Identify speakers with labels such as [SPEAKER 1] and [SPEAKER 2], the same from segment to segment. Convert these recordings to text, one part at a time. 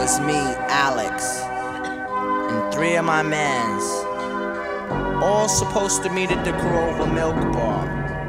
[SPEAKER 1] was me, Alex, and 3 of my mans, all supposed to meet at the Corova Milk Bar.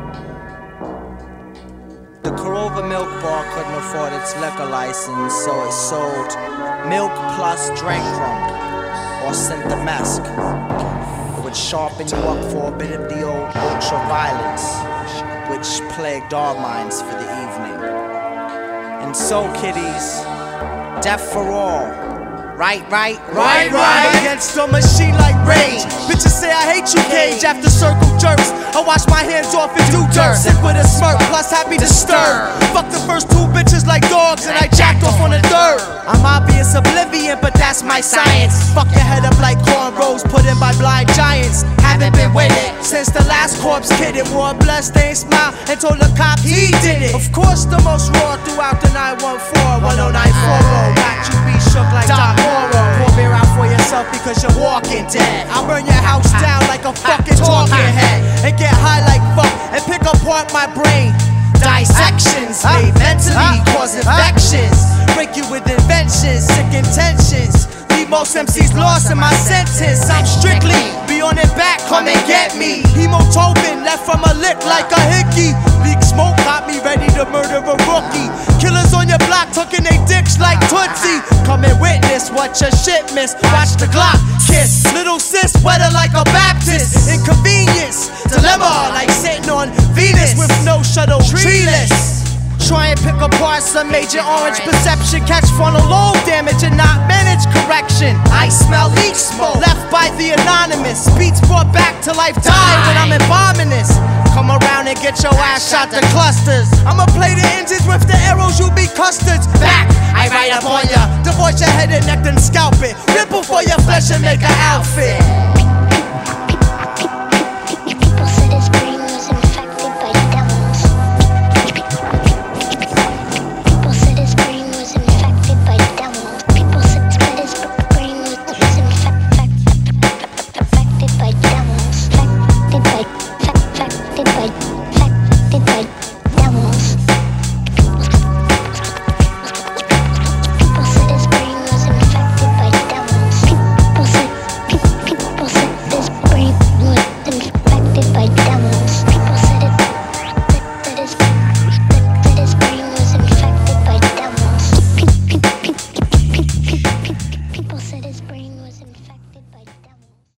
[SPEAKER 1] The Corova Milk Bar couldn't afford its liquor license, so it sold milk plus drink crumb, or Synthemesque. It would sharpen you up for a bit of the old ultra-violence, which plagued our minds for the evening. And so, kiddies, death for all. Right.
[SPEAKER 2] Against the machine like rage. Bitches say I hate you, Cage. After circle jerks, I wash my hands off and do dirt. Sick with a smirk, plus happy to stir. Fuck the first 2 bitches like dogs, and I jacked off on the 3rd. I'm obvious oblivion, but that's my science. Fuck your head up like cornrows put in by blind giants. Haven't been with it since the last corpse kid. It wore a bloodstained smile and told the cop he did it. Of course, the most raw throughout the 914 10940. Got you be shook like Doc Moro. Pour beer out for yourself because you're walking dead. I'll burn your house down like a fucking talking head, and get high like fuck and pick apart my brain. Dissections made mentally cause infections. Break you with inventions, sick intentions. Leave most MCs lost in my sentence. I'm strictly be on it back, come and get me. Hemoglobin left from a lick like a hickey. Big smoke got me ready to murder a rookie. Killers on your block tucking they dicks like Tootsie. Come and witness what your shit miss. Watch the Glock kiss. Little sis wetter like a Baptist. Inconvenience, dilemma like sitting on Venus with no shuttle, treeless. Try and pick apart some major orange perception. Catch frontal lobe damage and not manage correction. I smell leak smoke left by the anonymous. Beats brought back to life die when I'm embalming this. Come around and get your ass shot to clusters. I'ma play the engines with the arrows, you be custards. Back, I ride up on ya. Divorce your head and neck then scalp it. Ripple for your flesh and make an outfit.